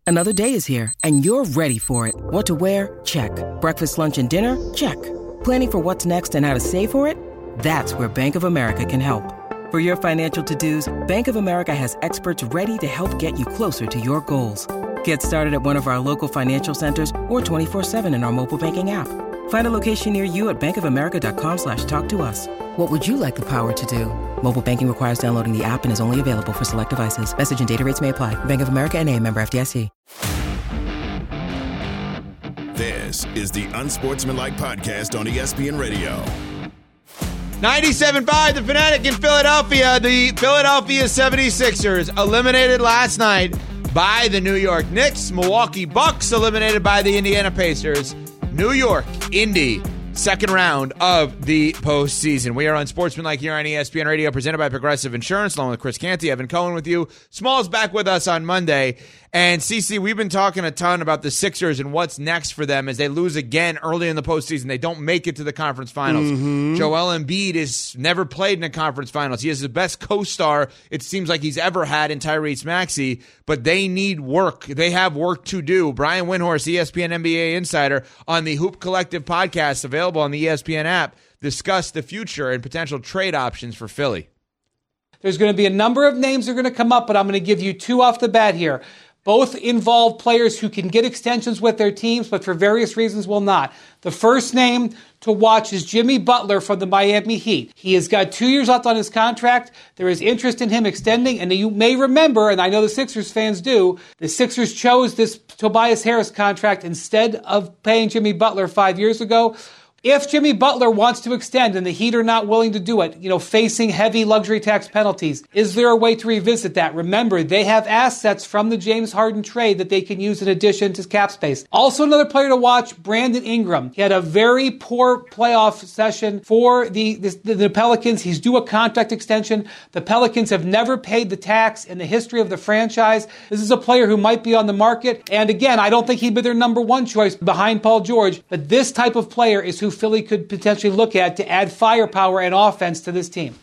Another day is here, and you're ready for it. What to wear? Check. Breakfast, lunch, and dinner? Check. Planning for what's next and how to save for it? That's where Bank of America can help. For your financial to-dos, Bank of America has experts ready to help get you closer to your goals. Get started at one of our local financial centers or 24/7 in our mobile banking app. Find a location near you at bankofamerica.com/talktous. What would you like the power to do? Mobile banking requires downloading the app and is only available for select devices. Message and data rates may apply. Bank of America N.A., member FDIC. This is the Unsportsmanlike Podcast on ESPN Radio. 97.5, The Fanatic in Philadelphia. The Philadelphia 76ers eliminated last night by the New York Knicks. Milwaukee Bucks eliminated by the Indiana Pacers. New York, Indy, second round of the postseason. We are Unsportsmanlike here on ESPN Radio, presented by Progressive Insurance, along with Chris Canty, Evan Cohen with you. Small's back with us on Monday. And CC, we've been talking a ton about the Sixers and what's next for them as they lose again early in the postseason. They don't make it to the conference finals. Joel Embiid has never played in the conference finals. He has the best co-star it seems like he's ever had in Tyrese Maxey, but they need work. They have work to do. Brian Windhorst, ESPN NBA insider, on the Hoop Collective podcast, available on the ESPN app, discussed the future and potential trade options for Philly. There's going to be a number of names that are going to come up, but I'm going to give you two off the bat here. Both involve players who can get extensions with their teams, but for various reasons will not. The first name to watch is Jimmy Butler from the Miami Heat. He has got 2 years left on his contract. There is interest in him extending, and you may remember, and I know the Sixers fans do, the Sixers chose this Tobias Harris contract instead of paying Jimmy Butler 5 years ago. If Jimmy Butler wants to extend and the Heat are not willing to do it, facing heavy luxury tax penalties, is there a way to revisit that? Remember, they have assets from the James Harden trade that they can use in addition to cap space. Also, another player to watch, Brandon Ingram. He had a very poor playoff session for the Pelicans. He's due a contract extension. The Pelicans have never paid the tax in the history of the franchise. This is a player who might be on the market. And again, I don't think he'd be their number one choice behind Paul George, but this type of player is who Philly could potentially look at to add firepower and offense to this team.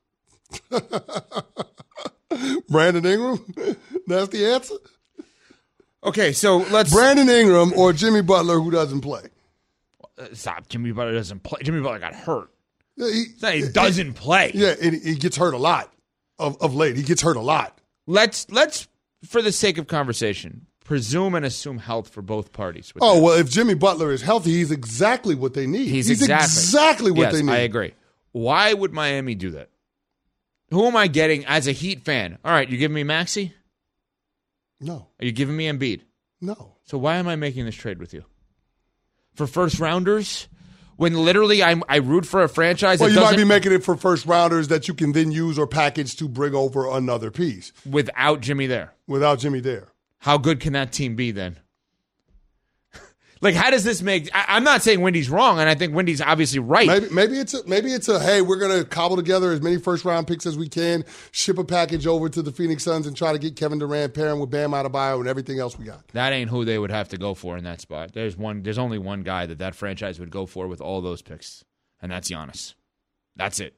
Brandon Ingram? That's the answer? Okay, so let's... Brandon Ingram or Jimmy Butler, who doesn't play? Stop. Jimmy Butler doesn't play. Jimmy Butler got hurt. He doesn't play. Yeah, and he gets hurt a lot of late. He gets hurt a lot. Let's, for the sake of conversation, presume and assume health for both parties. Well, if Jimmy Butler is healthy, he's exactly what they need. He's exactly what they need. I agree. Why would Miami do that? Who am I getting as a Heat fan? All right, you giving me Maxey? No. Are you giving me Embiid? No. So why am I making this trade with you? For first rounders? When literally I root for a franchise that you might be making it for first rounders that you can then use or package to bring over another piece. Without Jimmy there. How good can that team be then? How does this make... I'm not saying Wendy's wrong, and I think Wendy's obviously right. Maybe it's a hey, we're going to cobble together as many first-round picks as we can, ship a package over to the Phoenix Suns, and try to get Kevin Durant pairing with Bam Adebayo and everything else we got. That ain't who they would have to go for in that spot. There's only one guy that franchise would go for with all those picks, and that's Giannis. That's it.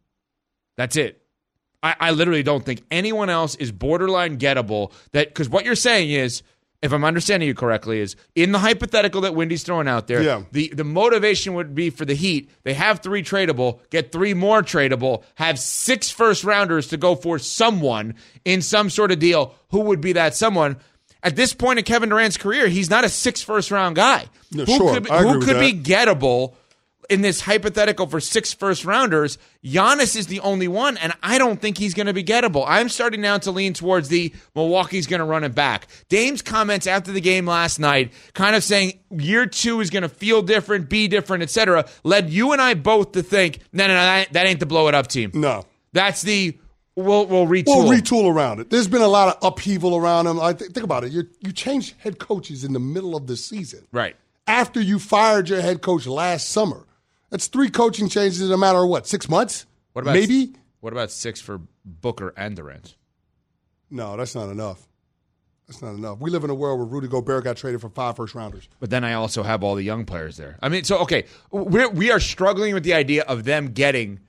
I literally don't think anyone else is borderline gettable. Because what you're saying is, if I'm understanding you correctly, is in the hypothetical that Wendy's throwing out there, the motivation would be for the Heat. They have 3 tradable, get 3 more tradable, have 6 first-rounders to go for someone in some sort of deal. Who would be that someone? At this point in Kevin Durant's career, he's not a 6 first-round guy. Who could be gettable in this hypothetical for 6 first-rounders? Giannis is the only one, and I don't think he's going to be gettable. I'm starting now to lean towards the Milwaukee's going to run it back. Dame's comments after the game last night, kind of saying year 2 is going to feel different, be different, etc., led you and I both to think, no, that ain't the blow-it-up team. No. That's the... We'll retool. We'll retool around it. There's been a lot of upheaval around them. Think about it. You changed head coaches in the middle of the season. Right. After you fired your head coach last summer. That's 3 coaching changes in a matter of, 6 months? Maybe? What about 6 for Booker and Durant? No, that's not enough. We live in a world where Rudy Gobert got traded for 5 first-rounders. But then I also have all the young players there. I mean, so, okay, we are struggling with the idea of them getting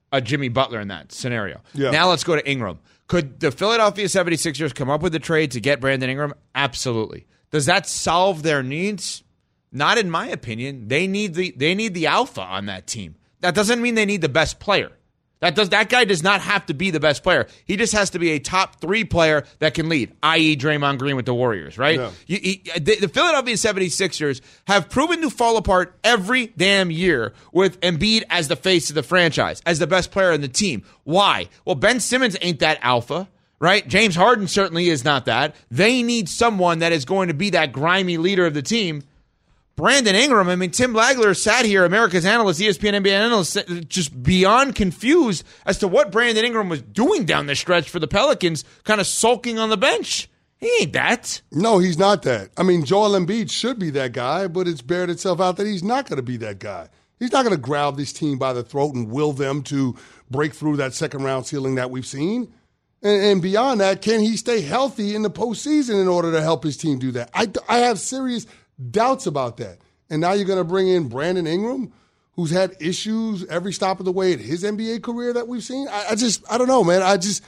a Jimmy Butler in that scenario. Yeah. Now let's go to Ingram. Could the Philadelphia 76ers come up with a trade to get Brandon Ingram? Absolutely. Does that solve their needs? Not in my opinion. They need the alpha on that team. That doesn't mean they need the best player. That guy does not have to be the best player. He just has to be a top 3 player that can lead, i.e. Draymond Green with the Warriors, right? Yeah. The Philadelphia 76ers have proven to fall apart every damn year with Embiid as the face of the franchise, as the best player in the team. Why? Well, Ben Simmons ain't that alpha, right? James Harden certainly is not that. They need someone that is going to be that grimy leader of the team. Brandon Ingram, I mean, Tim Lagler sat here, America's analyst, ESPN NBA analyst, just beyond confused as to what Brandon Ingram was doing down the stretch for the Pelicans, kind of sulking on the bench. He ain't that. No, he's not that. I mean, Joel Embiid should be that guy, but it's bared itself out that he's not going to be that guy. He's not going to grab this team by the throat and will them to break through that second-round ceiling that we've seen. And beyond that, can he stay healthy in the postseason in order to help his team do that? I have serious doubts about that. And now you're going to bring in Brandon Ingram, who's had issues every stop of the way in his NBA career that we've seen. I don't know, man.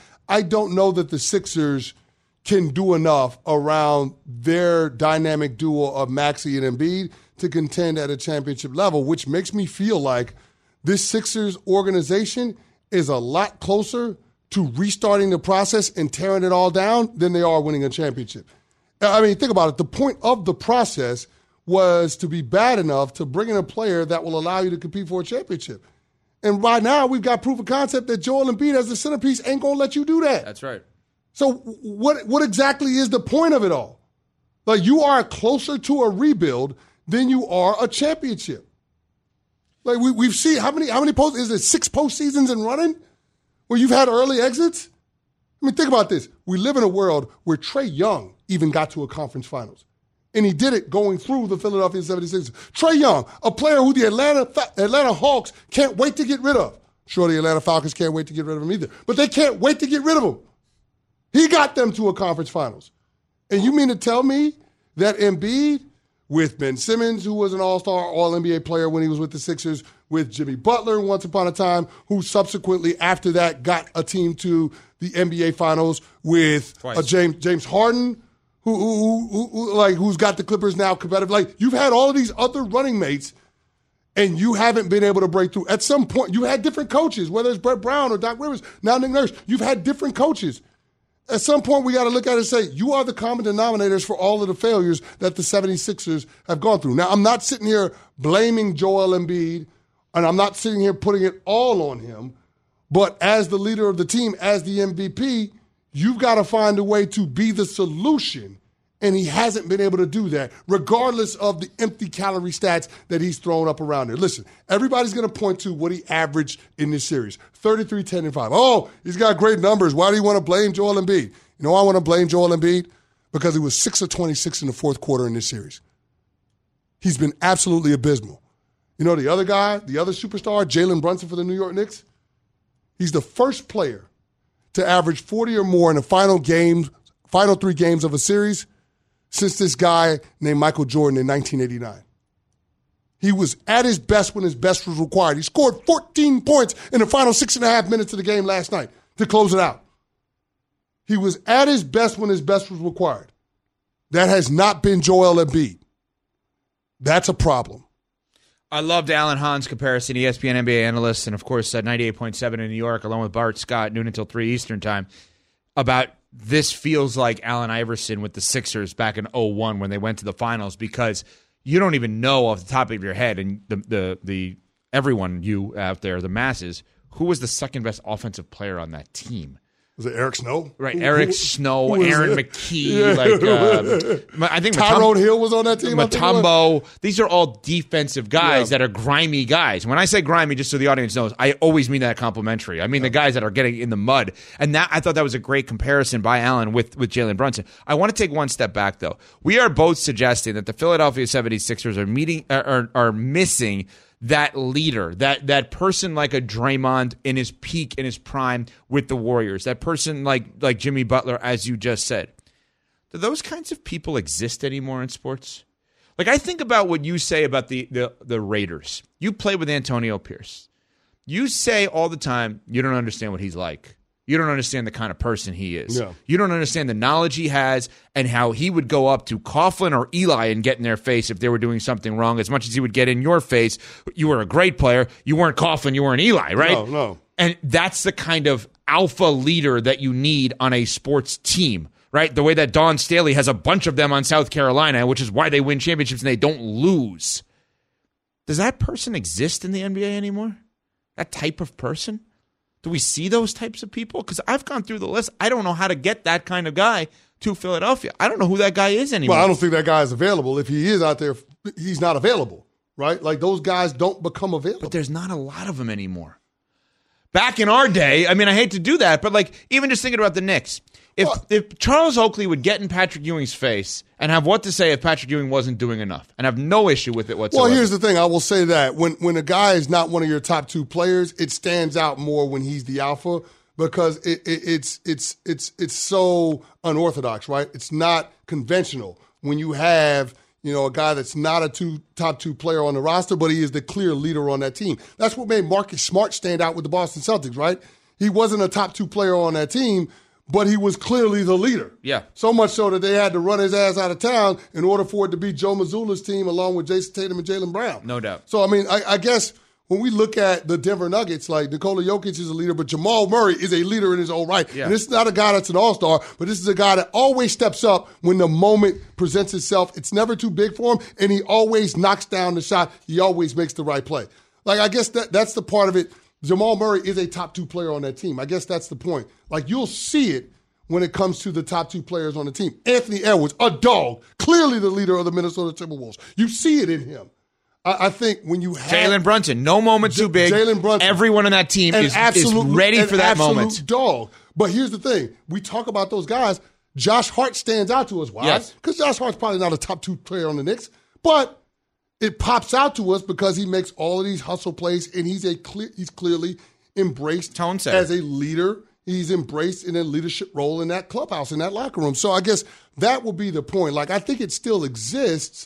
I don't know that the Sixers can do enough around their dynamic duo of Maxey and Embiid to contend at a championship level, which makes me feel like this Sixers organization is a lot closer to restarting the process and tearing it all down than they are winning a championship. I mean, think about it. The point of the process was to be bad enough to bring in a player that will allow you to compete for a championship. And right now, we've got proof of concept that Joel Embiid as the centerpiece ain't going to let you do that. That's right. So what exactly is the point of it all? Like, you are closer to a rebuild than you are a championship. Like, we've seen how many post is it 6 postseasons in running where you've had early exits? I mean, think about this. We live in a world where Trae Young even got to a conference finals. And he did it going through the Philadelphia 76ers. Trae Young, a player who the Atlanta Hawks can't wait to get rid of. Sure, the Atlanta Falcons can't wait to get rid of him either. But they can't wait to get rid of him. He got them to a conference finals. And you mean to tell me that Embiid, with Ben Simmons, who was an all-star, all-NBA player when he was with the Sixers, with Jimmy Butler once upon a time, who subsequently after that got a team to the NBA Finals with James Harden, who's got the Clippers now competitive. Like, you've had all of these other running mates, and you haven't been able to break through. At some point, you had different coaches, whether it's Brett Brown or Doc Rivers, now Nick Nurse. You've had different coaches. At some point, we got to look at it and say, you are the common denominators for all of the failures that the 76ers have gone through. Now, I'm not sitting here blaming Joel Embiid, and I'm not sitting here putting it all on him. But as the leader of the team, as the MVP, you've got to find a way to be the solution. And he hasn't been able to do that, regardless of the empty calorie stats that he's thrown up around there. Listen, everybody's going to point to what he averaged in this series, 33, 10, and 5. Oh, he's got great numbers. Why do you want to blame Joel Embiid? You know why I want to blame Joel Embiid? Because he was 6 of 26 in the fourth quarter in this series. He's been absolutely abysmal. You know the other guy, the other superstar, Jalen Brunson for the New York Knicks? He's the first player to average 40 or more in the final 3 games of a series since this guy named Michael Jordan in 1989. He was at his best when his best was required. He scored 14 points in the final 6.5 minutes of the game last night to close it out. He was at his best when his best was required. That has not been Joel Embiid. That's a problem. I loved Alan Hahn's comparison, ESPN NBA analyst, and of course 98.7 in New York, along with Bart Scott, noon until 3 Eastern time, about this feels like Allen Iverson with the Sixers back in 2001 when they went to the finals, because you don't even know off the top of your head, and the everyone, you out there, the masses, who was the second best offensive player on that team. Was it Eric Snow? Right, Eric Snow, Aaron McKee, I think Tyrone Hill was on that team. Mutombo. These are all defensive guys that are grimy guys. When I say grimy, just so the audience knows, I always mean that complimentary. I mean the guys that are getting in the mud. And that, I thought that was a great comparison by Allen with Jalen Brunson. I want to take one step back, though. We are both suggesting that the Philadelphia 76ers are missing that leader, that person like a Draymond in his peak, in his prime with the Warriors, that person like Jimmy Butler, as you just said. Do those kinds of people exist anymore in sports? Like, I think about what you say about the Raiders. You played with Antonio Pierce. You say all the time, you don't understand what he's like. You don't understand the kind of person he is. Yeah. You don't understand the knowledge he has and how he would go up to Coughlin or Eli and get in their face if they were doing something wrong as much as he would get in your face. You were a great player. You weren't Coughlin. You weren't Eli, right? No. And that's the kind of alpha leader that you need on a sports team, right? The way that Dawn Staley has a bunch of them on South Carolina, which is why they win championships and they don't lose. Does that person exist in the NBA anymore? That type of person? Do we see those types of people? Because I've gone through the list. I don't know how to get that kind of guy to Philadelphia. I don't know who that guy is anymore. Well, I don't think that guy is available. If he is out there, he's not available, right? Like, those guys don't become available. But there's not a lot of them anymore. Back in our day, I mean, I hate to do that, but like, even just thinking about the Knicks, if Charles Oakley would get in Patrick Ewing's face and have what to say if Patrick Ewing wasn't doing enough, and have no issue with it whatsoever. Well, here's the thing. I will say that when a guy is not one of your top two players, it stands out more when he's the alpha because it's so unorthodox, right? It's not conventional when you have a guy that's not a top two player on the roster, but he is the clear leader on that team. That's what made Marcus Smart stand out with the Boston Celtics, right? He wasn't a top two player on that team, but he was clearly the leader. Yeah. So much so that they had to run his ass out of town in order for it to be Joe Mazzulla's team along with Jason Tatum and Jaylen Brown. No doubt. So, I mean, I guess when we look at the Denver Nuggets, like Nikola Jokic is a leader, but Jamal Murray is a leader in his own right. Yeah. And this is not a guy that's an all-star, but this is a guy that always steps up when the moment presents itself. It's never too big for him, and he always knocks down the shot. He always makes the right play. Like, I guess that's the part of it. Jamal Murray is a top two player on that team. I guess that's the point. Like, you'll see it when it comes to the top two players on the team. Anthony Edwards, a dog, clearly the leader of the Minnesota Timberwolves. You see it in him. I think when you have Jalen Brunson, no moment too big. Jalen Brunson, everyone on that team is ready for that moment. Dog. But here's the thing. We talk about those guys. Josh Hart stands out to us. Why? Yes. Because Josh Hart's probably not a top two player on the Knicks. But it pops out to us because he makes all of these hustle plays, and he's clearly embraced Tone setter. as a leader. He's embraced in a leadership role in that clubhouse, in that locker room. So I guess that will be the point. Like, I think it still exists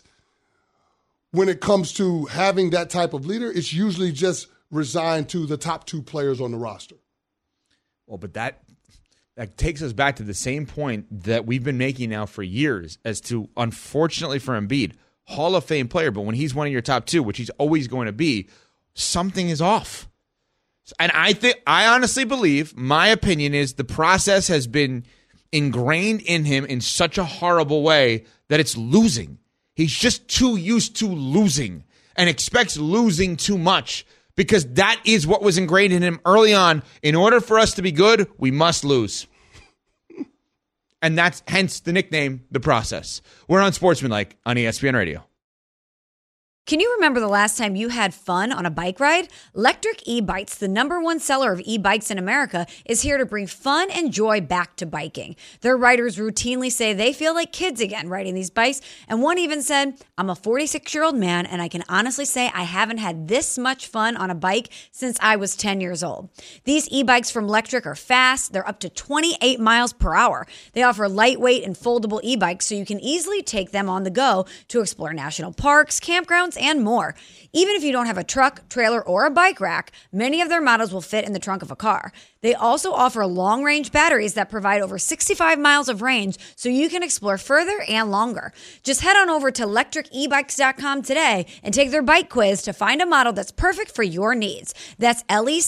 when it comes to having that type of leader. It's usually just resigned to the top two players on the roster. Well, but that takes us back to the same point that we've been making now for years as to, unfortunately for Embiid, Hall of Fame player, but when he's one of your top two, which he's always going to be, something is off. And I honestly believe, my opinion is the process has been ingrained in him in such a horrible way that it's losing. He's just too used to losing and expects losing too much because that is what was ingrained in him early on. In order for us to be good, we must lose. And that's hence the nickname, The Process. We're on Sportsmanlike on ESPN Radio. Can you remember the last time you had fun on a bike ride? Lectric E-Bikes, the #1 seller of e-bikes in America, is here to bring fun and joy back to biking. Their riders routinely say they feel like kids again riding these bikes, and one even said, "I'm a 46-year-old man, and I can honestly say I haven't had this much fun on a bike since I was 10 years old." These e-bikes from Lectric are fast. They're up to 28 miles per hour. They offer lightweight and foldable e-bikes so you can easily take them on the go to explore national parks, campgrounds, and more. Even if you don't have a truck, trailer, or a bike rack, many of their models will fit in the trunk of a car. They also offer long-range batteries that provide over 65 miles of range so you can explore further and longer. Just head on over to lectricebikes.com today and take their bike quiz to find a model that's perfect for your needs. That's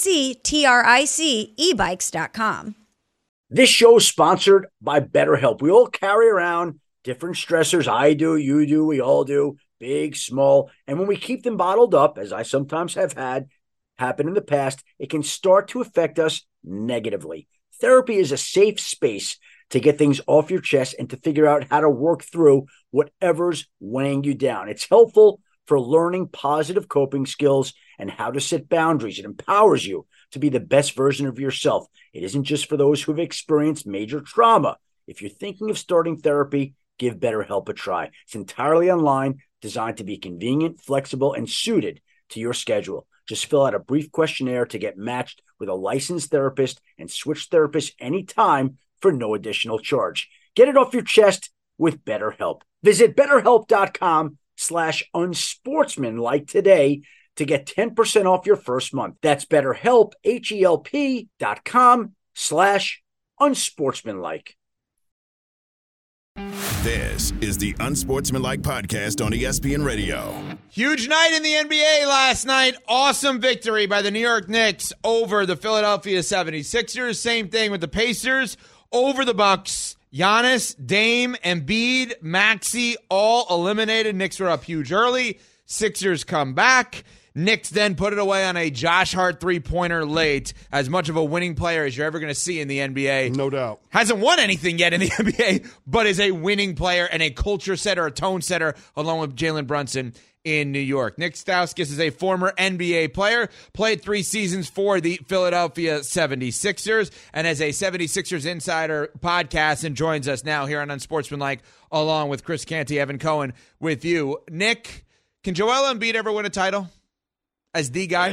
LECTRIC ebikes.com. This show is sponsored by BetterHelp. We all carry around different stressors. I do, you do, we all do. Big, small, and when we keep them bottled up, as I sometimes have had happen in the past, it can start to affect us negatively. Therapy is a safe space to get things off your chest and to figure out how to work through whatever's weighing you down. It's helpful for learning positive coping skills and how to set boundaries. It empowers you to be the best version of yourself. It isn't just for those who have experienced major trauma. If you're thinking of starting therapy, give BetterHelp a try. It's entirely online, designed to be convenient, flexible, and suited to your schedule. Just fill out a brief questionnaire to get matched with a licensed therapist and switch therapists anytime for no additional charge. Get it off your chest with BetterHelp. Visit BetterHelp.com/unsportsmanlike today to get 10% off your first month. That's BetterHelp, HELP.com/unsportsmanlike. This is the Unsportsmanlike Podcast on ESPN Radio. Huge night in the NBA last night. Awesome victory by the New York Knicks over the Philadelphia 76ers. Same thing with the Pacers over the Bucks. Giannis, Dame, Embiid, Maxey all eliminated. Knicks were up huge early. Sixers come back. Knicks then put it away on a Josh Hart three-pointer late. As much of a winning player as you're ever going to see in the NBA. No doubt. Hasn't won anything yet in the NBA, but is a winning player and a culture setter, a tone setter, along with Jalen Brunson in New York. Nick Stauskas is a former NBA player, played 3 seasons for the Philadelphia 76ers, and as a 76ers Insider podcast, and joins us now here on Unsportsmanlike, along with Chris Canty, Evan Cohen with you. Nick, can Joel Embiid ever win a title as the guy?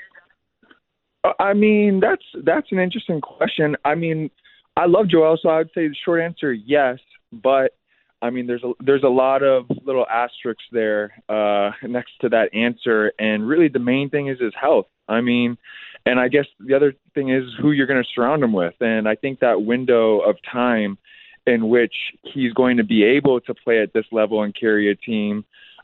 I mean, that's an interesting question. I mean, I love Joel, so I would say the short answer, yes. But I mean, there's a lot of little asterisks there next to that answer, and really the main thing is his health. I mean, and I guess the other thing is who you're going to surround him with, and I think that window of time in which he's going to be able to play at this level and carry a team,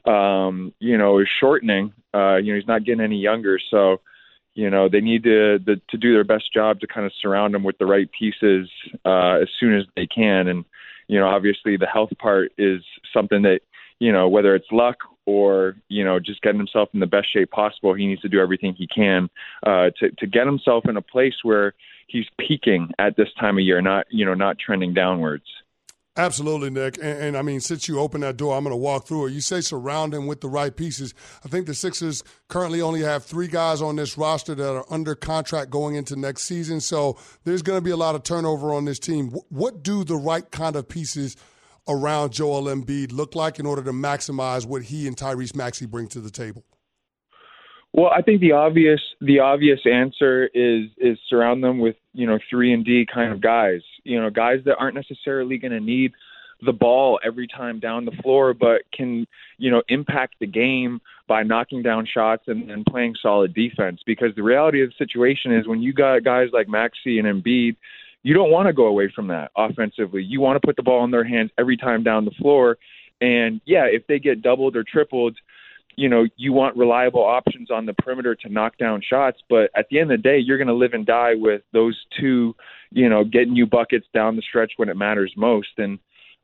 is shortening. He's not getting any younger, so they need to do their best job to kind of surround him with the right pieces as soon as they can. And obviously the health part is something that whether it's luck or just getting himself in the best shape possible, he needs to do everything he can to get himself in a place where he's peaking at this time of year, not trending downwards. Absolutely, Nick. And I mean, since you opened that door, I'm going to walk through it. You say surround him with the right pieces. I think the Sixers currently only have 3 guys on this roster that are under contract going into next season. So there's going to be a lot of turnover on this team. What do the right kind of pieces around Joel Embiid look like in order to maximize what he and Tyrese Maxey bring to the table? Well, I think the obvious answer is surround them with 3-and-D kind of guys. Guys that aren't necessarily going to need the ball every time down the floor, but can impact the game by knocking down shots and playing solid defense. Because the reality of the situation is when you got guys like Maxey and Embiid, you don't want to go away from that offensively. You want to put the ball in their hands every time down the floor. And yeah, if they get doubled or tripled, you want reliable options on the perimeter to knock down shots. But at the end of the day, you're going to live and die with those two, getting you buckets down the stretch when it matters most. And,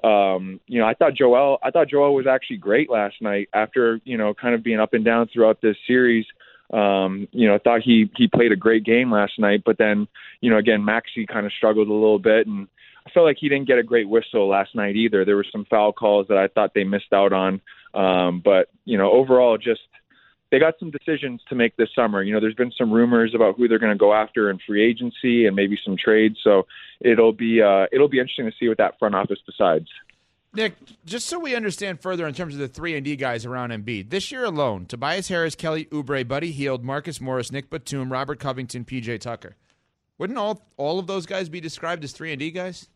I thought Joel was actually great last night after, kind of being up and down throughout this series. I thought he played a great game last night, but then, again, Maxey kind of struggled a little bit, and I felt like he didn't get a great whistle last night either. There were some foul calls that I thought they missed out on. But overall, just they got some decisions to make this summer. There's been some rumors about who they're going to go after in free agency and maybe some trades. So it'll be interesting to see what that front office decides. Nick, just so we understand further in terms of the 3-and-D guys around Embiid, this year alone, Tobias Harris, Kelly Oubre, Buddy Hield, Marcus Morris, Nick Batum, Robert Covington, PJ Tucker. Wouldn't all of those guys be described as 3-and-D guys?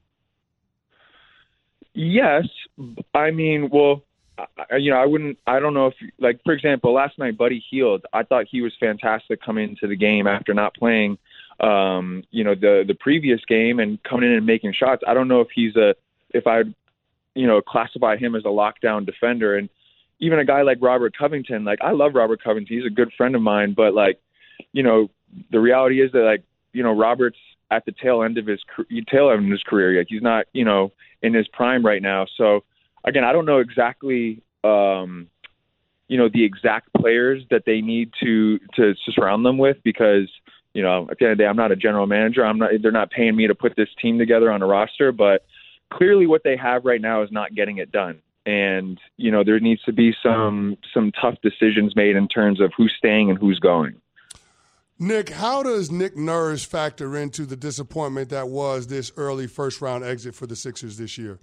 Yes. I mean, well, I don't know if, like, for example, last night, Buddy Hield, I thought he was fantastic coming into the game after not playing, the previous game and coming in and making shots. I don't know if I'd classify him as a lockdown defender. And even a guy like Robert Covington, like, I love Robert Covington. He's a good friend of mine, but the reality is that Robert's at the tail end of his career. Like, he's not, in his prime right now. So again, I don't know exactly, the exact players that they need to surround them with, because, at the end of the day, I'm not a general manager. They're not paying me to put this team together on a roster, but clearly what they have right now is not getting it done. And, there needs to be some tough decisions made in terms of who's staying and who's going. Nick, how does Nick Nurse factor into the disappointment that was this early first-round exit for the Sixers this year?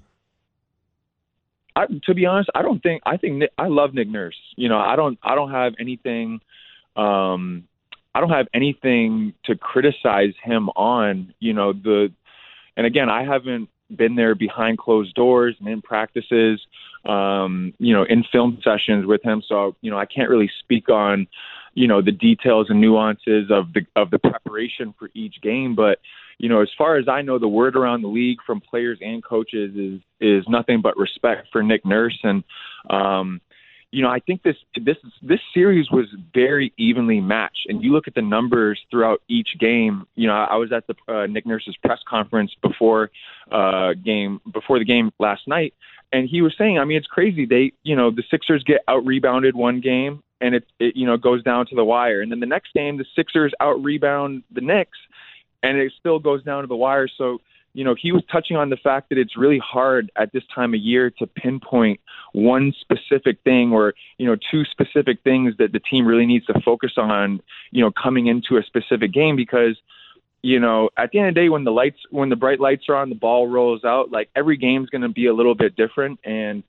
To be honest, I love Nick Nurse. I don't have anything. I don't have anything to criticize him on. And again, I haven't been there behind closed doors and in practices, in film sessions with him. So, I can't really speak on, the details and nuances of the preparation for each game. But, as far as I know, the word around the league from players and coaches is nothing but respect for Nick Nurse. And, I think this series was very evenly matched. And you look at the numbers throughout each game. I was at the Nick Nurse's press conference before the game last night, and he was saying, it's crazy. The Sixers get out-rebounded one game, and it goes down to the wire. And then the next game, the Sixers out-rebound the Knicks, and it still goes down to the wire. So, he was touching on the fact that it's really hard at this time of year to pinpoint one specific thing or, two specific things that the team really needs to focus on, coming into a specific game because, at the end of the day, when the bright lights are on, the ball rolls out, like every game's going to be a little bit different. And,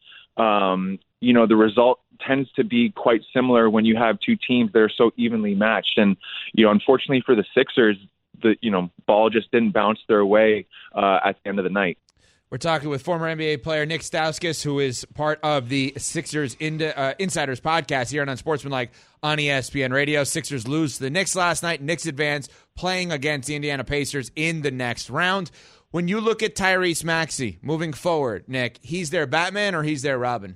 the result tends to be quite similar when you have two teams that are so evenly matched. And, unfortunately for the Sixers, the ball just didn't bounce their way at the end of the night. We're talking with former NBA player Nick Stauskas, who is part of the Sixers Insiders podcast here on Unsportsmanlike on ESPN Radio. Sixers lose to the Knicks last night. Knicks advance, playing against the Indiana Pacers in the next round. When you look at Tyrese Maxey moving forward, Nick, he's their Batman or he's their Robin?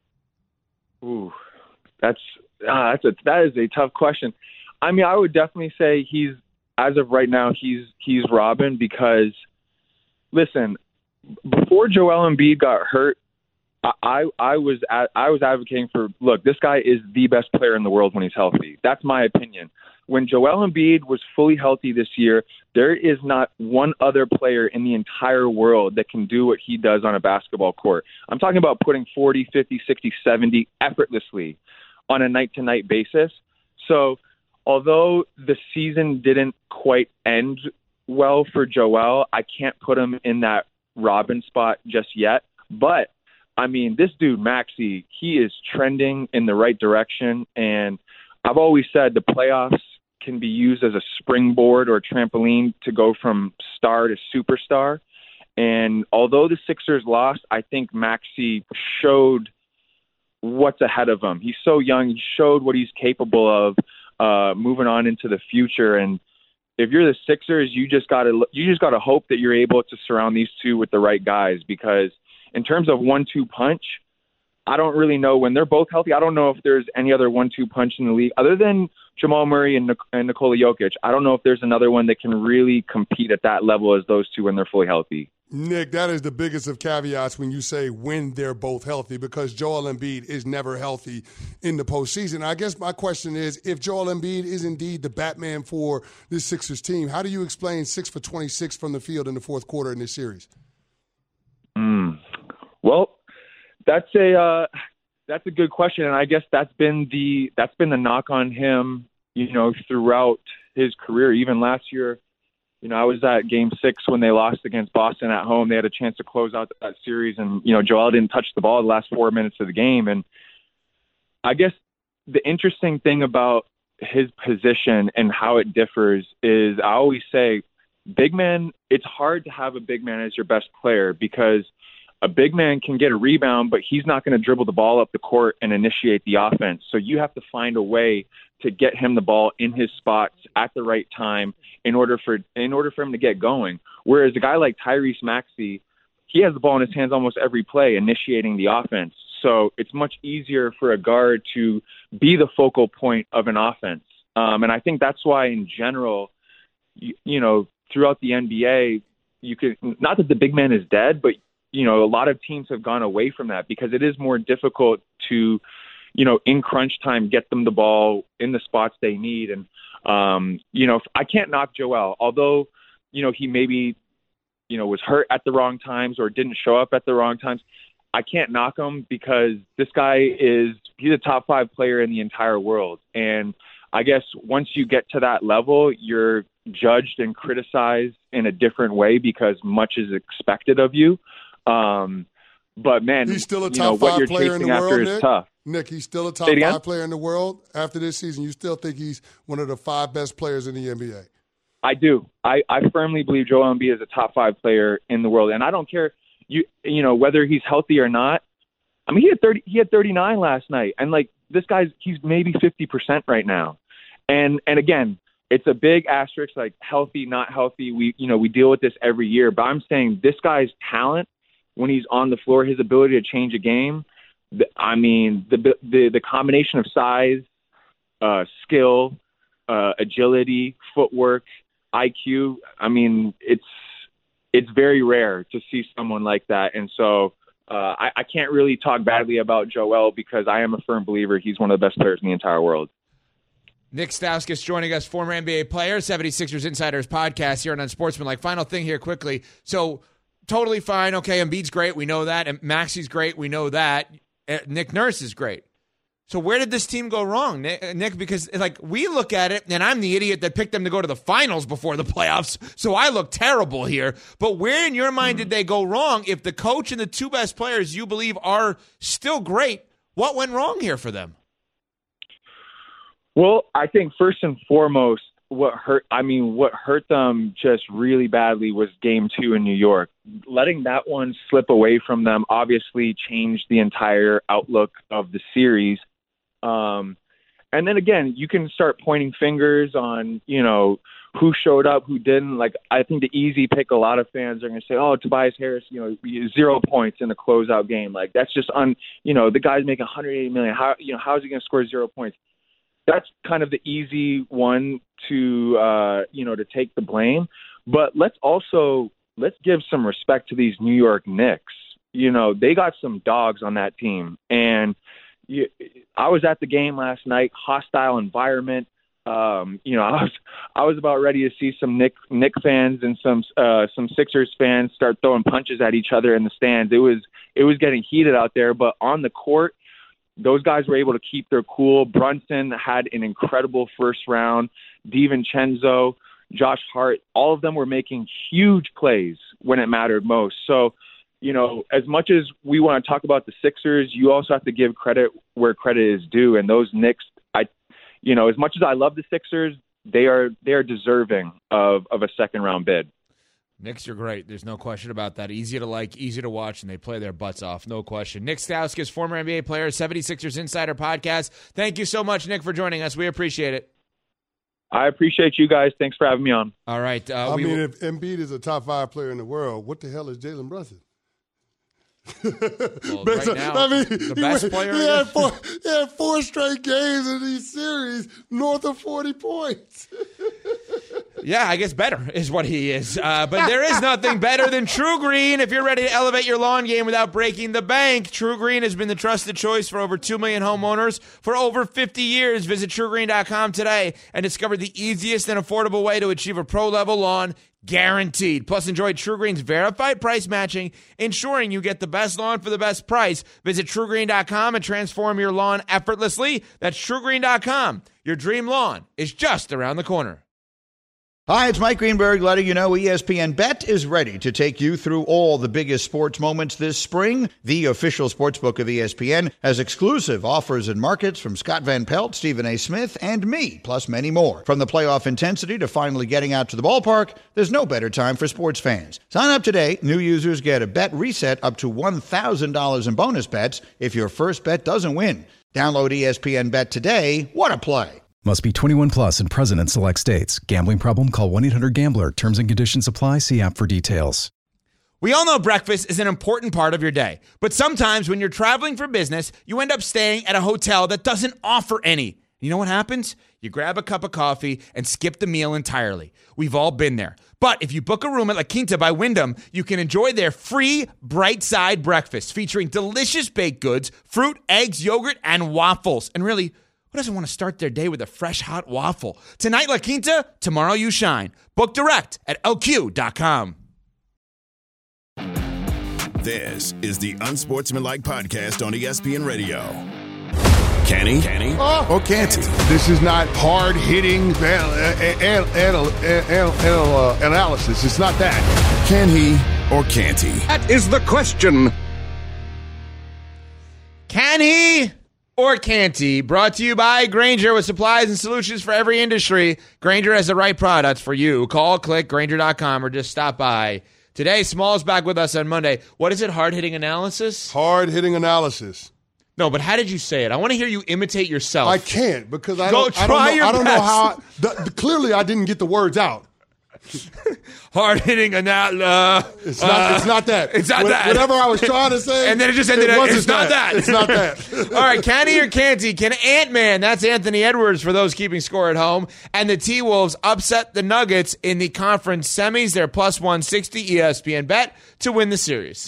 Ooh, that is a tough question. I would definitely say as of right now, he's Robin because, listen, before Joel Embiid got hurt, I was advocating for, look, this guy is the best player in the world when he's healthy. That's my opinion. When Joel Embiid was fully healthy this year, there is not one other player in the entire world that can do what he does on a basketball court. I'm talking about putting 40, 50, 60, 70 effortlessly on a night-to-night basis. So although the season didn't quite end well for Joel, I can't put him in that Robin spot just yet. But, this dude, Maxey, he is trending in the right direction. And I've always said the playoffs can be used as a springboard or a trampoline to go from star to superstar. And although the Sixers lost, I think Maxey showed what's ahead of him. He's so young. He showed what he's capable of moving on into the future. And if you're the Sixers, you just gotta hope that you're able to surround these two with the right guys, because in terms of 1-2 punch, I don't really know when they're both healthy. I don't know if there's any other 1-2 punch in the league other than Jamal Murray and Nikola Jokic. I don't know if there's another one that can really compete at that level as those two when they're fully healthy. Nick, that is the biggest of caveats when you say when they're both healthy, because Joel Embiid is never healthy in the postseason. I guess my question is, if Joel Embiid is indeed the Batman for this Sixers team, how do you explain 6 for 26 from the field in the fourth quarter in this series? Well, that's a good question, and I guess that's been the knock on him, throughout his career. Even last year, I was at Game 6 when they lost against Boston at home. They had a chance to close out that series, and Joel didn't touch the ball the last 4 minutes of the game. And I guess the interesting thing about his position and how it differs is, I always say, big man. It's hard to have a big man as your best player because a big man can get a rebound, but he's not going to dribble the ball up the court and initiate the offense. So you have to find a way to get him the ball in his spots at the right time in order for him to get going. Whereas a guy like Tyrese Maxey, he has the ball in his hands almost every play, initiating the offense. So it's much easier for a guard to be the focal point of an offense. And I think that's why, in general, throughout the NBA, you could, not that the big man is dead, but a lot of teams have gone away from that because it is more difficult to, in crunch time, get them the ball in the spots they need. And, I can't knock Joel, although, he maybe, was hurt at the wrong times or didn't show up at the wrong times. I can't knock him because this guy he's a top 5 player in the entire world. And I guess once you get to that level, you're judged and criticized in a different way because much is expected of you. But man, he's still a top 5 player in the world, Nick. Tough. Nick, he's still a top 5 player in the world after this season. You still think he's one of the 5 best players in the NBA? I do. I firmly believe Joel Embiid is a top 5 player in the world, and I don't care whether he's healthy or not. He had 39 last night, and this guy's he's maybe 50% right now. And again, it's a big asterisk, like healthy, not healthy. We deal with this every year, but I'm saying this guy's talent when he's on the floor, his ability to change a game. I mean, the combination of size, skill, agility, footwork, IQ. I mean, it's very rare to see someone like that. And so I can't really talk badly about Joel because I am a firm believer he's one of the best players in the entire world. Nick Stauskas joining us, former NBA player, 76ers Insiders podcast here on Unsportsmanlike. Final thing here quickly. So totally fine. Okay, Embiid's great. We know that. And Maxi's great. We know that. Nick Nurse is great. So where did this team go wrong, Nick? Because like we look at it, and I'm the idiot that picked them to go to the finals before the playoffs, so I look terrible here. But where in your mind did they go wrong? If the coach and the two best players you believe are still great, what went wrong here for them? Well, I think first and foremost, what hurt them just really badly was Game 2 in New York. Letting that one slip away from them obviously changed the entire outlook of the series. And then again, you can start pointing fingers on, who showed up, who didn't. Like, I think the easy pick, a lot of fans are going to say, oh, Tobias Harris, 0 points in a closeout game. Like, that's just the guy's making $180 million. How is he going to score 0 points? That's kind of the easy one to take the blame. But let's give some respect to these New York Knicks. They got some dogs on that team. And I was at the game last night, hostile environment. I was about ready to see some Knicks fans and some Sixers fans start throwing punches at each other in the stands. It was getting heated out there, but on the court, those guys were able to keep their cool. Brunson had an incredible first round. DiVincenzo, Josh Hart, all of them were making huge plays when it mattered most. So, as much as we want to talk about the Sixers, you also have to give credit where credit is due. And those Knicks, as much as I love the Sixers, they are deserving of a second round bid. Knicks are great. There's no question about that. Easy to like, easy to watch, and they play their butts off. No question. Nick Stauskas, former NBA player, 76ers Insider podcast. Thank you so much, Nick, for joining us. We appreciate it. I appreciate you guys. Thanks for having me on. All right. If Embiid is a top 5 player in the world, what the hell is Jalen Brunson? Well, right now, the best player. He had 4 straight games in these series north of 40 points. Yeah, I guess better is what he is. But there is nothing better than True Green. If you're ready to elevate your lawn game without breaking the bank, True Green has been the trusted choice for over 2 million homeowners for over 50 years. Visit TrueGreen.com today and discover the easiest and affordable way to achieve a pro-level lawn, guaranteed. Plus, enjoy True Green's verified price matching, ensuring you get the best lawn for the best price. Visit TrueGreen.com and transform your lawn effortlessly. That's TrueGreen.com. Your dream lawn is just around the corner. Hi, it's Mike Greenberg letting you know ESPN Bet is ready to take you through all the biggest sports moments this spring. The official sportsbook of ESPN has exclusive offers and markets from Scott Van Pelt, Stephen A. Smith, and me, plus many more. From the playoff intensity to finally getting out to the ballpark, there's no better time for sports fans. Sign up today. New users get a bet reset up to $1,000 in bonus bets if your first bet doesn't win. Download ESPN Bet today. What a play. Must be 21 plus and present in select states. Gambling problem? Call 1-800-GAMBLER. Terms and conditions apply. See app for details. We all know breakfast is an important part of your day. But sometimes when you're traveling for business, you end up staying at a hotel that doesn't offer any. You know what happens? You grab a cup of coffee and skip the meal entirely. We've all been there. But if you book a room at La Quinta by Wyndham, you can enjoy their free Bright Side breakfast featuring delicious baked goods, fruit, eggs, yogurt, and waffles. And really, who doesn't want to start their day with a fresh, hot waffle? Tonight, La Quinta, tomorrow you shine. Book direct at LQ.com. This is the Unsportsmanlike podcast on ESPN Radio. Can he? Or can't he? This is not hard-hitting analysis. It's not that. Can he or can't he? That is the question. Can he or can't he? Brought to you by Grainger, with supplies and solutions for every industry. Grainger has the right products for you. Call, click, Grainger.com, or just stop by. Today, Small's back with us on Monday. What is it, hard-hitting analysis? Hard-hitting analysis. No, but how did you say it? I want to hear you imitate yourself. I can't because I Go don't, try I don't know, your I don't know best. how. Clearly, I didn't get the words out. Hard hitting It's not that. It's not that. Whatever I was trying to say, and then it just ended up. It's not that. It's not that. All right, Canny or Canty? Can Ant-Man, that's Anthony Edwards for those keeping score at home, and the T-Wolves upset the Nuggets in the conference semis? They're plus 160 ESPN bet to win the series.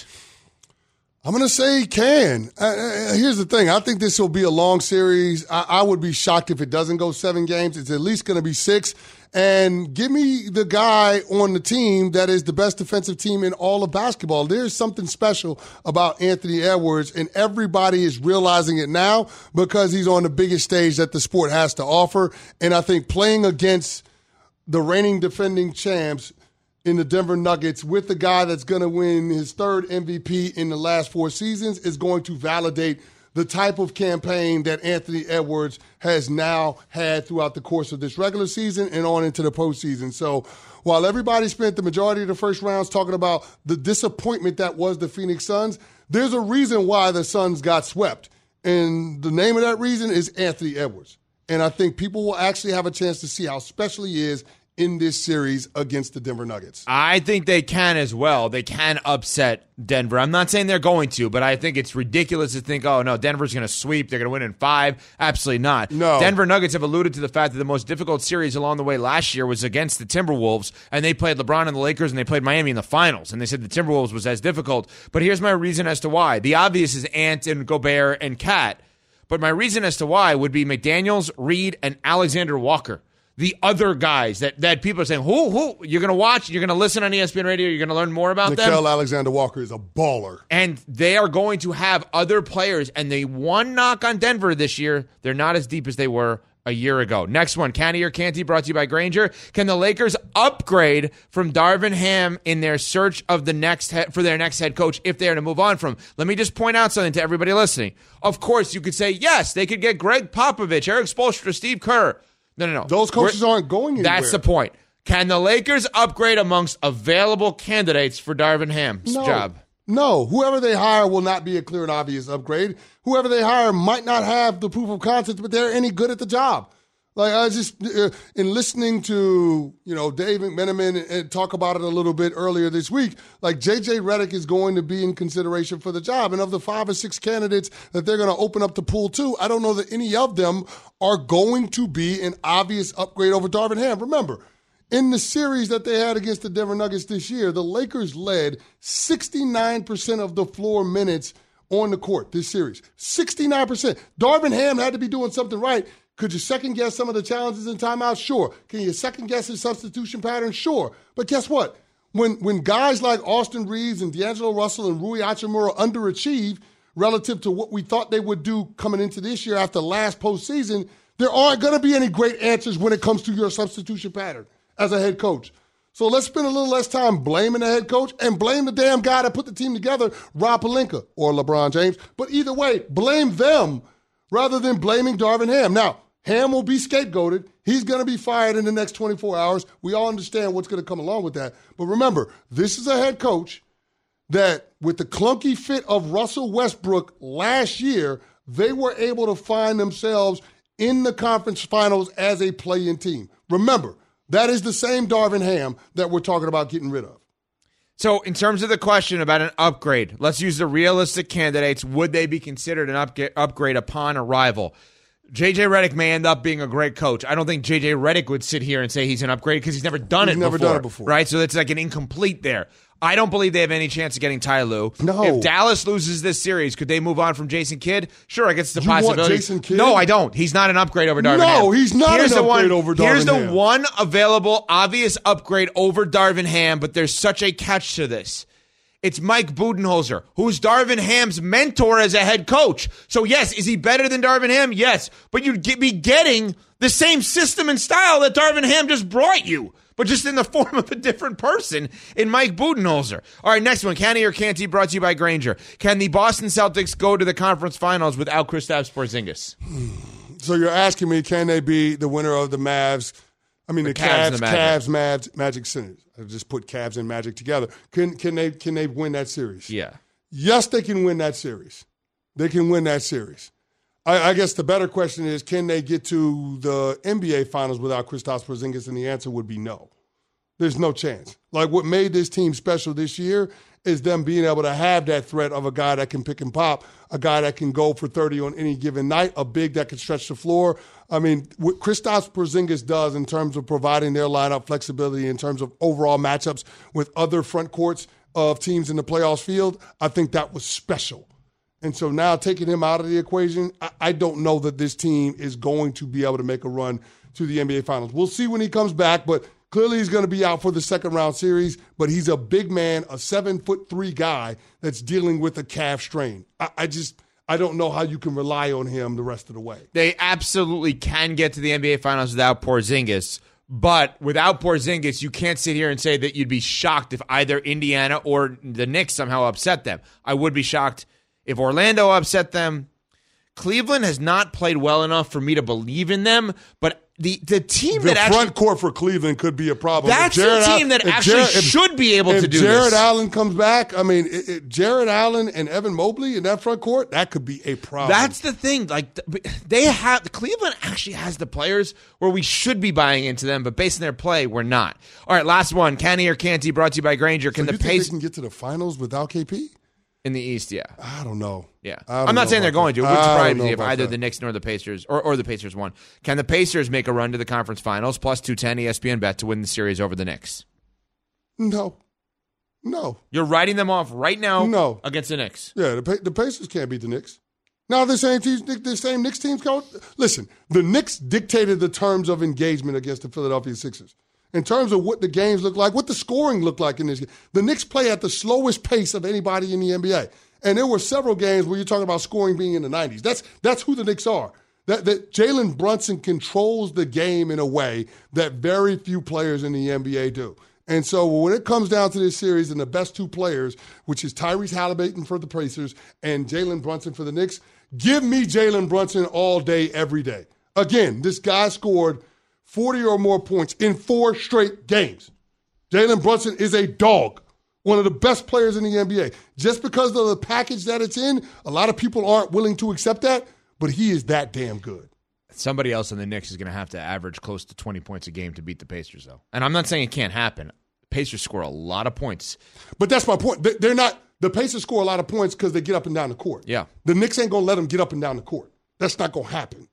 I'm going to say he can. Here's the thing. I think this will be a long series. I would be shocked if it doesn't go 7 games. It's at least going to be 6. And give me the guy on the team that is the best defensive team in all of basketball. There's something special about Anthony Edwards, and everybody is realizing it now because he's on the biggest stage that the sport has to offer. And I think playing against the reigning defending champs in the Denver Nuggets with the guy that's going to win his 3rd MVP in the last 4 seasons is going to validate the type of campaign that Anthony Edwards has now had throughout the course of this regular season and on into the postseason. So while everybody spent the majority of the first rounds talking about the disappointment that was the Phoenix Suns, there's a reason why the Suns got swept. And the name of that reason is Anthony Edwards. And I think people will actually have a chance to see how special he is in this series against the Denver Nuggets. I think they can as well. They can upset Denver. I'm not saying they're going to, but I think it's ridiculous to think, oh, no, Denver's going to sweep. They're going to win in 5. Absolutely not. No. Denver Nuggets have alluded to the fact that the most difficult series along the way last year was against the Timberwolves, and they played LeBron and the Lakers, and they played Miami in the finals, and they said the Timberwolves was as difficult. But here's my reason as to why. The obvious is Ant and Gobert and Cat, but my reason as to why would be McDaniels, Reed, and Alexander Walker. The other guys that people are saying, who you're going to watch, you're going to listen on ESPN Radio, you're going to learn more about them. Nickeil Alexander-Walker is a baller. And they are going to have other players. And the one knock on Denver this year, they're not as deep as they were a year ago. Next one, Canty or Canty, brought to you by Grainger. Can the Lakers upgrade from Darvin Ham in their search of for their next head coach if they are to move on from him? Let me just point out something to everybody listening. Of course, you could say, yes, they could get Greg Popovich, Eric Spoelstra, Steve Kerr. No. Those coaches aren't going anywhere. That's the point. Can the Lakers upgrade amongst available candidates for Darvin Ham's job? No. Whoever they hire will not be a clear and obvious upgrade. Whoever they hire might not have the proof of concept, but they're any good at the job. Like I just, in listening to, Dave McMenamin and talk about it a little bit earlier this week, like J.J. Redick is going to be in consideration for the job. And of the 5 or 6 candidates that they're going to open up the pool to, I don't know that any of them are going to be an obvious upgrade over Darvin Ham. Remember, in the series that they had against the Denver Nuggets this year, the Lakers led 69% of the floor minutes on the court this series. 69%. Darvin Ham had to be doing something right. Could you second-guess some of the challenges in timeout? Sure. Can you second-guess his substitution pattern? Sure. But guess what? When guys like Austin Reeves and D'Angelo Russell and Rui Hachimura underachieve relative to what we thought they would do coming into this year after last postseason, there aren't going to be any great answers when it comes to your substitution pattern as a head coach. So let's spend a little less time blaming the head coach and blame the damn guy that put the team together, Rob Pelinka or LeBron James. But either way, blame them rather than blaming Darvin Ham. Now, Ham will be scapegoated. He's going to be fired in the next 24 hours. We all understand what's going to come along with that. But remember, this is a head coach that with the clunky fit of Russell Westbrook last year, they were able to find themselves in the conference finals as a play-in team. Remember, that is the same Darvin Ham that we're talking about getting rid of. So in terms of the question about an upgrade, let's use the realistic candidates. Would they be considered an upgrade upon arrival? J.J. Redick may end up being a great coach. I don't think J.J. Redick would sit here and say he's an upgrade because he's never done it before. Right? So it's like an incomplete there. I don't believe they have any chance of getting Ty Lue. No. If Dallas loses this series, could they move on from Jason Kidd? Sure, I guess it's a possibility. Want Jason Kidd? No, I don't. He's not an upgrade over Darvin Ham. No, he's not an upgrade over Darvin Ham. Here's the one available, obvious upgrade over Darvin Ham, but there's such a catch to this. It's Mike Budenholzer, who's Darvin Ham's mentor as a head coach. So, yes, is he better than Darvin Ham? Yes. But you'd be getting the same system and style that Darvin Ham just brought you, but just in the form of a different person in Mike Budenholzer. All right, next one, Canty or Canty, brought to you by Grainger. Can the Boston Celtics go to the conference finals without Kristaps Porzingis? So you're asking me, can they be the winner of the Mavs? I mean, the Cavs, Mavs, Magic Senators. I just put Cavs and Magic together. Can they win that series? Yeah. Yes, they can win that series. they can win that series. I guess the better question is, can they get to the NBA Finals without Kristaps Porzingis? And the answer would be no. There's no chance. Like, what made this team special this year is them being able to have that threat of a guy that can pick and pop, a guy that can go for 30 on any given night, a big that can stretch the floor. I mean, what Kristaps Porzingis does in terms of providing their lineup flexibility, in terms of overall matchups with other front courts of teams in the playoffs field, I think that was special. And so now taking him out of the equation, I don't know that this team is going to be able to make a run to the NBA Finals. We'll see when he comes back, but clearly he's going to be out for the second-round series. But he's a big man, a 7'3" guy that's dealing with a calf strain. I don't know how you can rely on him the rest of the way. They absolutely can get to the NBA Finals without Porzingis. But without Porzingis, you can't sit here and say that you'd be shocked if either Indiana or the Knicks somehow upset them. I would be shocked if Orlando upset them. Cleveland has not played well enough for me to believe in them, but the team the that actually... The front court for Cleveland could be a problem. That's the team that actually should be able to do this. If Jared Allen comes back, I mean, Jared Allen and Evan Mobley in that front court, that could be a problem. That's the thing. Like, Cleveland actually has the players where we should be buying into them, but based on their play, we're not. All right, last one. Canty or Canty, brought to you by Grainger. Think they can get to the finals without KP? In the East, yeah. I don't know. Yeah. I'm not saying they're going to. It wouldn't surprise me if either the Knicks nor the Pacers, or the Pacers won. Can the Pacers make a run to the conference finals, plus 210 ESPN bet to win the series over the Knicks? No. You're writing them off right now against the Knicks. Yeah, the Pacers can't beat the Knicks. Now the same Knicks teams go. Listen, the Knicks dictated the terms of engagement against the Philadelphia Sixers. In terms of what the games look like, what the scoring looked like in this game. The Knicks play at the slowest pace of anybody in the NBA. And there were several games where you're talking about scoring being in the 90s. That's who the Knicks are. That Jalen Brunson controls the game in a way that very few players in the NBA do. And so when it comes down to this series and the best two players, which is Tyrese Halliburton for the Pacers and Jalen Brunson for the Knicks, give me Jalen Brunson all day, every day. Again, this guy scored 40 or more points in 4 straight games. Jalen Brunson is a dog, one of the best players in the NBA. Just because of the package that it's in, a lot of people aren't willing to accept that, but he is that damn good. Somebody else in the Knicks is going to have to average close to 20 points a game to beat the Pacers, though. And I'm not saying it can't happen. Pacers score a lot of points. But that's my point. They're not. The Pacers score a lot of points because they get up and down the court. Yeah. The Knicks ain't going to let them get up and down the court. That's not going to happen.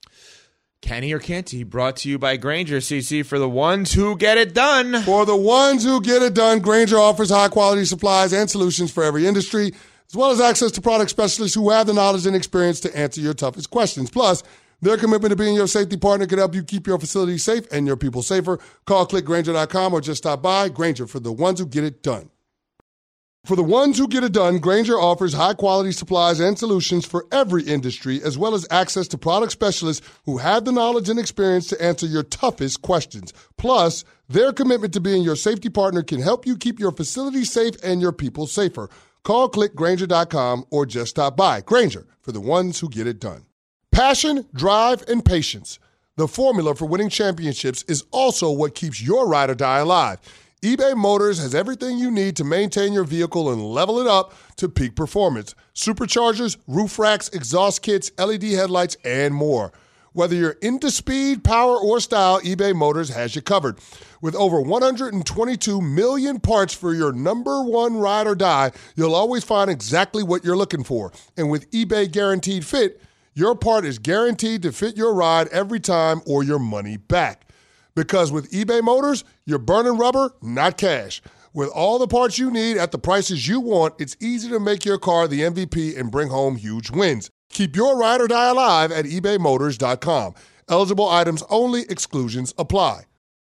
Kenny or Canty, brought to you by Grainger, CC, for the ones who get it done. For the ones who get it done, Grainger offers high-quality supplies and solutions for every industry, as well as access to product specialists who have the knowledge and experience to answer your toughest questions. Plus, their commitment to being your safety partner can help you keep your facility safe and your people safer. Call clickgrainger.com or just stop by. Grainger, for the ones who get it done. For the ones who get it done, Grainger offers high-quality supplies and solutions for every industry, as well as access to product specialists who have the knowledge and experience to answer your toughest questions. Plus, their commitment to being your safety partner can help you keep your facility safe and your people safer. Call clickgrainger.com or just stop by. Grainger, for the ones who get it done. Passion, drive, and patience. The formula for winning championships is also what keeps your ride or die alive. eBay Motors has everything you need to maintain your vehicle and level it up to peak performance. Superchargers, roof racks, exhaust kits, LED headlights, and more. Whether you're into speed, power, or style, eBay Motors has you covered. With over 122 million parts for your number one ride or die, you'll always find exactly what you're looking for. And with eBay Guaranteed Fit, your part is guaranteed to fit your ride every time or your money back. Because with eBay Motors, you're burning rubber, not cash. With all the parts you need at the prices you want, it's easy to make your car the MVP and bring home huge wins. Keep your ride or die alive at ebaymotors.com. Eligible items only. Exclusions apply.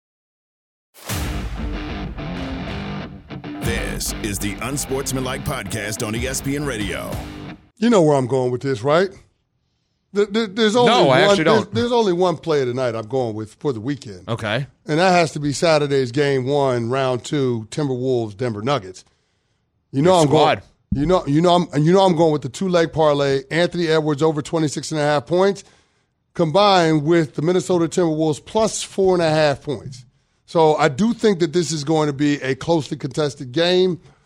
This is the Unsportsmanlike Podcast on ESPN Radio. You know where I'm going with this, right? There's only one player tonight I'm going with for the weekend. Okay. And that has to be Saturday's game 1, round 2, Timberwolves, Denver Nuggets. I'm going with the 2-leg parlay, Anthony Edwards over 26.5 points, combined with the Minnesota Timberwolves plus 4.5 points. So I do think that this is going to be a closely contested game.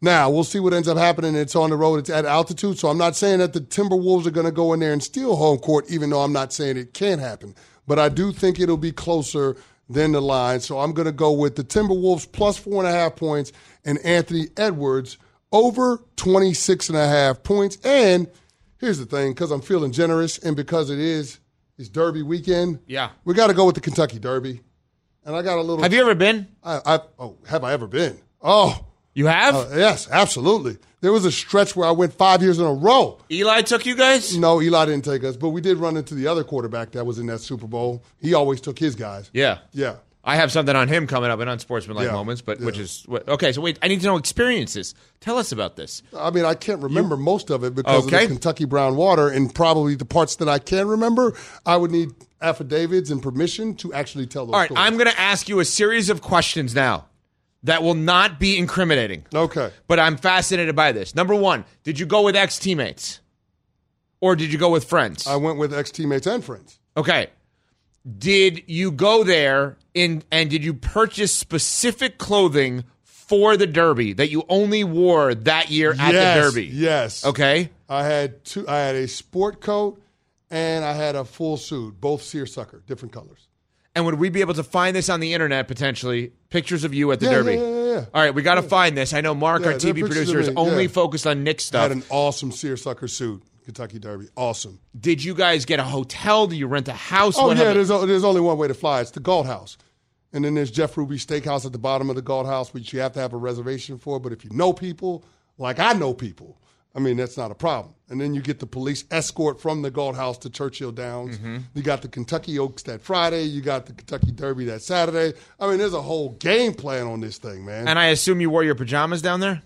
Now, we'll see what ends up happening. It's on the road. It's at altitude. So I'm not saying that the Timberwolves are going to go in there and steal home court, even though I'm not saying it can't happen. But I do think it'll be closer than the line. So I'm going to go with the Timberwolves plus 4.5 points and Anthony Edwards over 26.5 points. And here's the thing, because I'm feeling generous and because it's Derby weekend, we got to go with the Kentucky Derby. And I got a little. Have you ever been? Have I ever been? Oh. You have? Yes, absolutely. There was a stretch where I went 5 years in a row. Eli took you guys? No, Eli didn't take us, but we did run into the other quarterback that was in that Super Bowl. He always took his guys. Yeah. Yeah. I have something on him coming up in Unsportsmanlike Moments, but which is okay. So wait, I need to know experiences. Tell us about this. I mean, I can't remember most of it because of the Kentucky Brown Water, and probably the parts that I can remember, I would need affidavits and permission to actually tell those stories. I'm going to ask you a series of questions now that will not be incriminating. Okay. But I'm fascinated by this. Number one, did you go with ex-teammates? Or did you go with friends? I went with ex-teammates and friends. Okay. Did you go there and did you purchase specific clothing for the Derby that you only wore that year at the Derby? Yes. Okay. I had a sport coat and I had a full suit, both seersucker, different colors. And would we be able to find this on the internet, potentially? Pictures of you at the Derby? Yeah. All right, we got to find this. I know Mark, our TV producer, is only focused on Knicks stuff. I had an awesome seersucker suit, Kentucky Derby. Awesome. Did you guys get a hotel? Did you rent a house? Oh, yeah, there's only one way to fly. It's the Galt House. And then there's Jeff Ruby's Steakhouse at the bottom of the Galt House, which you have to have a reservation for. But if you know people, like I know people, I mean, that's not a problem. And then you get the police escort from the Galt House to Churchill Downs. Mm-hmm. You got the Kentucky Oaks that Friday. You got the Kentucky Derby that Saturday. I mean, there's a whole game plan on this thing, man. And I assume you wore your pajamas down there?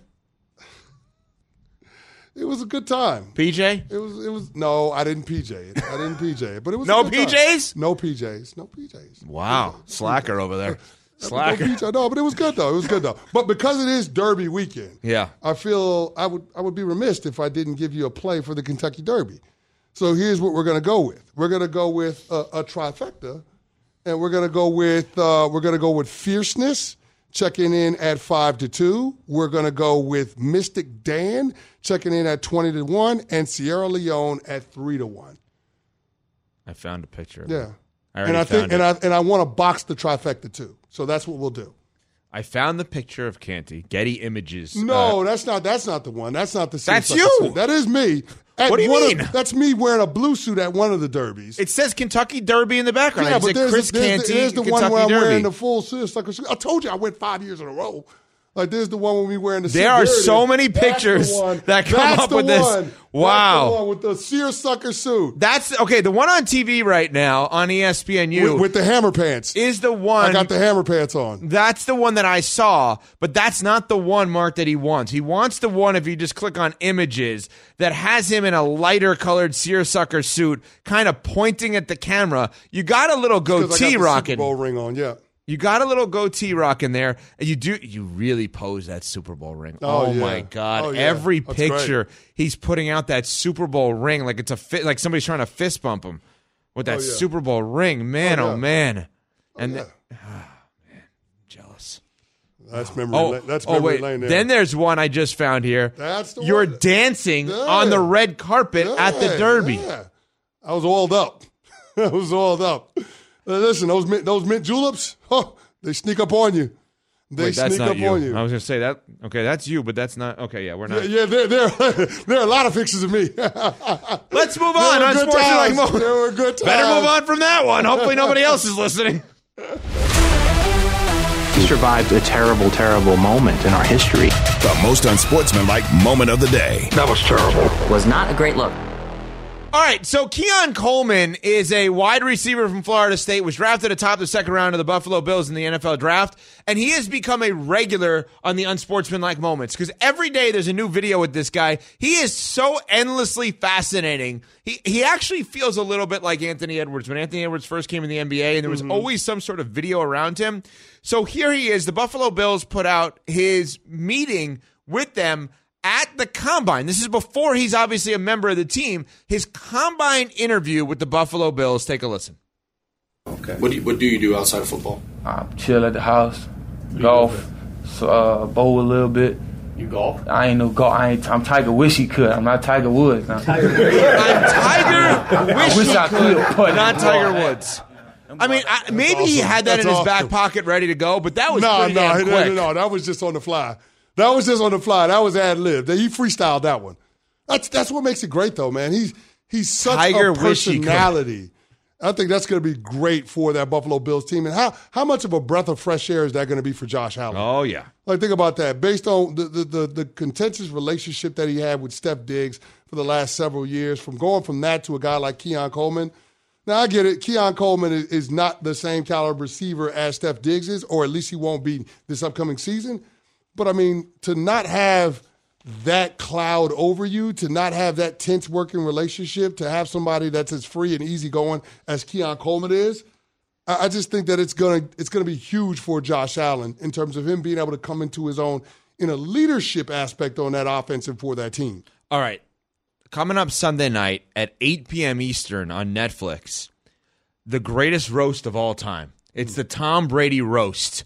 It was a good time. PJ? It was. No, I didn't PJ it. But it was no a good PJs? Time. No PJs. No PJs. Wow. Slacker over there. Slacker. No, but it was good though. But because it is Derby weekend, I feel I would be remiss if I didn't give you a play for the Kentucky Derby. So here's what we're going to go with. We're going to go with a trifecta, and we're going to go with fierceness checking in at 5-2. We're going to go with Mystic Dan checking in at 20-1, and Sierra Leone at 3-1. I found a picture of it. I want to box the trifecta too. So that's what we'll do. I found the picture of Canty. Getty Images. No, that's not the one. That's not the suit. That's you. Suit. That is me. What do you mean? That's me wearing a blue suit at one of the derbies. It says Kentucky Derby in the background. Yeah, but there's the one where I'm Derby. wearing the full suit. I told you I went 5 years in a row. Like, there's the one with me wearing the suit. There are so many pictures that come up with this. Wow. That's the one with the seersucker suit. That's, okay, the one on TV right now on ESPNU. With the hammer pants. Is the one. I got the hammer pants on. That's the one that I saw, but that's not the one, Mark, that he wants. He wants the one, if you just click on images, that has him in a lighter colored seersucker suit, kind of pointing at the camera. You got a little goatee rocking. Super Bowl ring on, yeah. You got a little goatee rock in there. You really pose that Super Bowl ring. Oh yeah. My God. Yeah. Every picture he's putting out that Super Bowl ring like it's like somebody's trying to fist bump him with that Super Bowl ring. Man, oh man. Man, jealous. That's memory lane there. Then there's one I just found here. That's the You're one. dancing on the red carpet at the Derby. Yeah. I was oiled up. Listen, those mint juleps, they sneak up on you. That's not you. I was going to say that. Okay, that's you, but that's not. Okay, yeah, we're not. Yeah, there are a lot of pictures of me. Let's move on. There were good times. Better move on from that one. Hopefully nobody else is listening. We survived a terrible, terrible moment in our history. The most unsportsmanlike moment of the day. That was terrible. Was not a great look. All right, so Keon Coleman is a wide receiver from Florida State, was drafted atop the second round of the Buffalo Bills in the NFL draft, and he has become a regular on the Unsportsmanlike Moments because every day there's a new video with this guy. He is so endlessly fascinating. He actually feels a little bit like Anthony Edwards when Anthony Edwards first came in the NBA, and there was always some sort of video around him. So here he is. The Buffalo Bills put out his meeting with them at the Combine. This is before he's obviously a member of the team. His Combine interview with the Buffalo Bills. Take a listen. Okay. What do you do outside of football? Chill at the house, golf, bowl a little bit, You golf? I ain't no golf. I'm Tiger. Wish he could. I'm not Tiger Woods. I'm Tiger. Wish I could, but not Tiger Woods. I mean, maybe he had that in his back pocket ready to go, but that was pretty damn quick. No, that was just on the fly. That was ad-lib. He freestyled that one. That's what makes it great, though, man. He's such Tiger a personality. I think that's going to be great for that Buffalo Bills team. And how much of a breath of fresh air is that going to be for Josh Allen? Oh, yeah. Like, think about that. Based on the contentious relationship that he had with Steph Diggs for the last several years, from going from that to a guy like Keon Coleman. Now, I get it. Keon Coleman is not the same caliber receiver as Steph Diggs is, or at least he won't be this upcoming season. But, I mean, to not have that cloud over you, to not have that tense working relationship, to have somebody that's as free and easygoing as Keon Coleman is, I just think that it's gonna be huge for Josh Allen in terms of him being able to come into his own in a leadership aspect on that offense and for that team. All right. Coming up Sunday night at 8 p.m. Eastern on Netflix, the greatest roast of all time. It's the Tom Brady roast.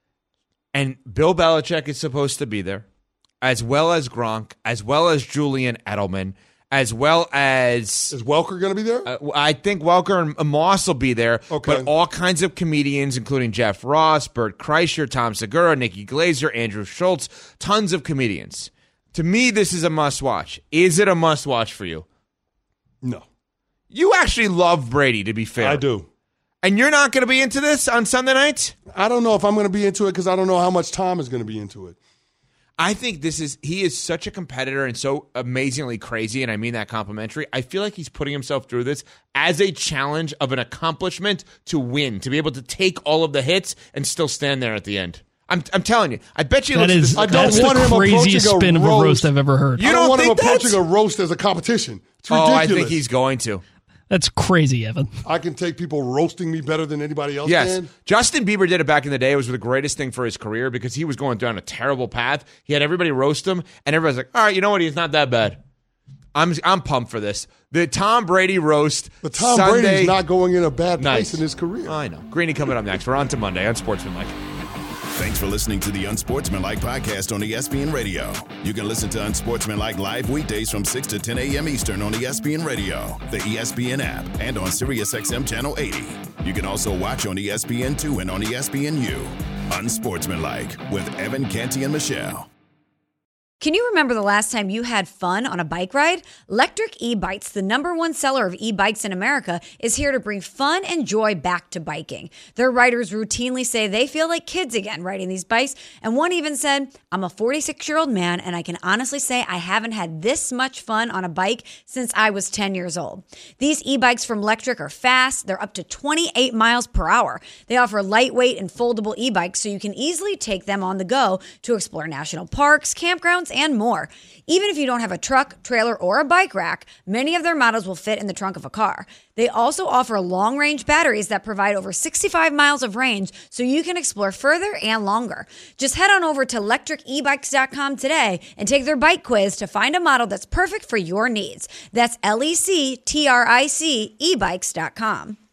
And Bill Belichick is supposed to be there, as well as Gronk, as well as Julian Edelman, as well as... Is Welker going to be there? I think Welker and Moss will be there, okay. But all kinds of comedians, including Jeff Ross, Bert Kreischer, Tom Segura, Nikki Glaser, Andrew Schultz, tons of comedians. To me, this is a must-watch. Is it a must-watch for you? No. You actually love Brady, to be fair. I do. And you're not going to be into this on Sunday night? I don't know if I'm going to be into it because I don't know how much Tom is going to be into it. I think he is such a competitor and so amazingly crazy, and I mean that complimentary. I feel like he's putting himself through this as a challenge of an accomplishment to win, to be able to take all of the hits and still stand there at the end. I'm telling you. I bet you that's the craziest spin of a roast I've ever heard. I don't want him approaching a roast as a competition. It's ridiculous. Oh, I think he's going to. That's crazy, Evan. I can take people roasting me better than anybody else can. Justin Bieber did it back in the day. It was the greatest thing for his career because he was going down a terrible path. He had everybody roast him, and everybody's like, all right, you know what? He's not that bad. I'm pumped for this. The Tom Brady roast. But Tom Brady's not going in a bad place in his career. I know. Greeny coming up next. We're on to Monday on Sportsmanlike. Thanks for listening to the Unsportsmanlike podcast on ESPN Radio. You can listen to Unsportsmanlike live weekdays from 6 to 10 a.m. Eastern on ESPN Radio, the ESPN app, and on SiriusXM Channel 80. You can also watch on ESPN2 and on ESPNU. Unsportsmanlike with Evan, Canty, and Michelle. Can you remember the last time you had fun on a bike ride? Lectric E-Bikes, the #1 seller of e-bikes in America, is here to bring fun and joy back to biking. Their riders routinely say they feel like kids again riding these bikes, and one even said, I'm a 46-year-old man, and I can honestly say I haven't had this much fun on a bike since I was 10 years old. These e-bikes from Lectric are fast. They're up to 28 miles per hour. They offer lightweight and foldable e-bikes so you can easily take them on the go to explore national parks, campgrounds, and more. Even if you don't have a truck, trailer, or a bike rack, many of their models will fit in the trunk of a car. They also offer long-range batteries that provide over 65 miles of range so you can explore further and longer. Just head on over to lectricebikes.com today and take their bike quiz to find a model that's perfect for your needs. That's LECTRIC ebikes.com.